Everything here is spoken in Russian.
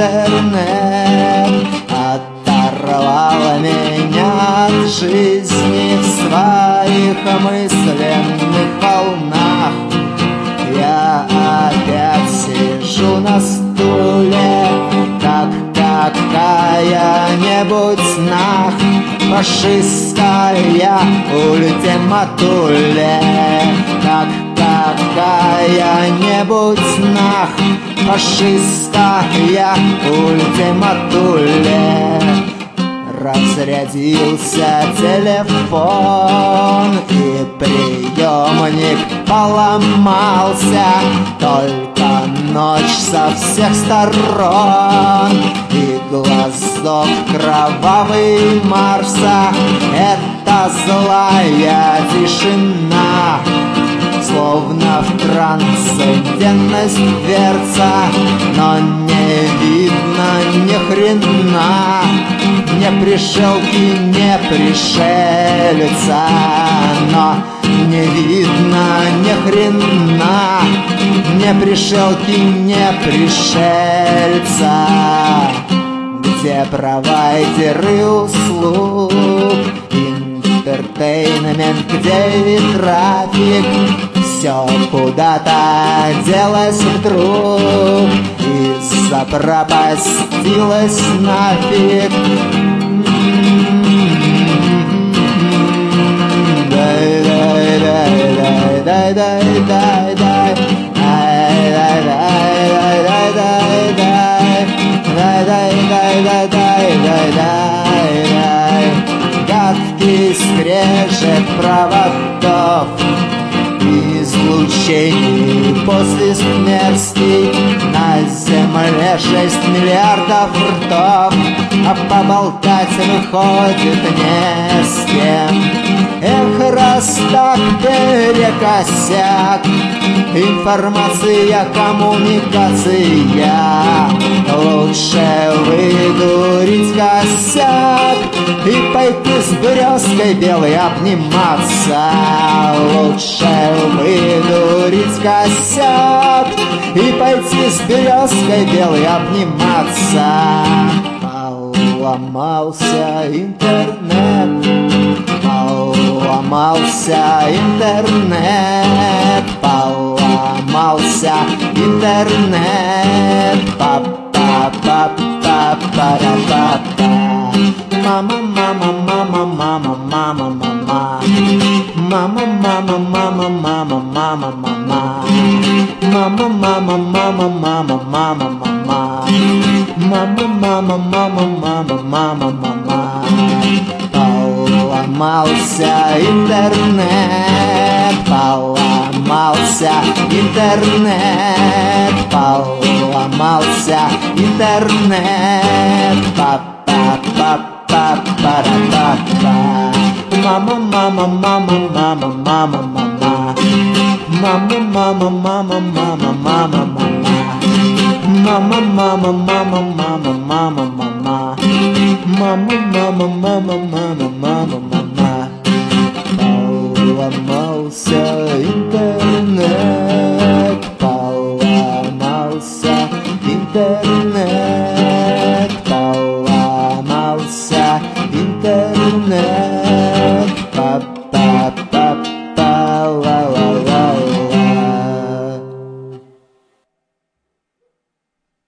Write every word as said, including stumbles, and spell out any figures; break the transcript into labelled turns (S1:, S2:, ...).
S1: интернет оторвал меня от жизни в своих мысленных волнах. Я опять сижу на стуле, как какая-нибудь нах, фашистская ультиматуле, как какая-нибудь нах, фашистская ультиматуле. Разрядился телефон и приемник поломался, только ночь со всех сторон и глазок кровавый Марса. Это злая тишина, словно в трансцендентность дверца, но не видно ни хрена, не пришелки, не пришельца, но не видно ни хрена, не пришелки, не пришельца. Где провайдеры услуг, интертеймент, где и трафик, все куда-то делось вдруг и запропастилось нафиг. Гадкий скрежет проводов, излучений после смерти. На земле шесть миллиардов ртов, а поболтать выходит не с кем. Эх, раз так перекосяк, информация, коммуникация, лучше выдурить косяк и пойти с березкой белой обниматься. Лучше выдурить косяк и пойти с березкой белой обниматься. Поломался интернет, поломался интернет, поломался интернет. Па-па-па-па-па-па-па-па. Мама, мама, мама, мама, мама, мама. Мама, мама, мама, мама, мама, мама. Мама, мама, мама, мама, мама, мама. Мама, мама, мама, мама, мама, мама. Поломался интернет, поломался интернет, поломался интернет. Па-па-па-па-па-па-па. Мама, мама, мама, мама, мама, мама. Мама, мама, мама, мама, мама, мама. Мама, мама, мама, мама, мама, мама. Мама, мама, мама, мама, мама, мама. Поломался интернет.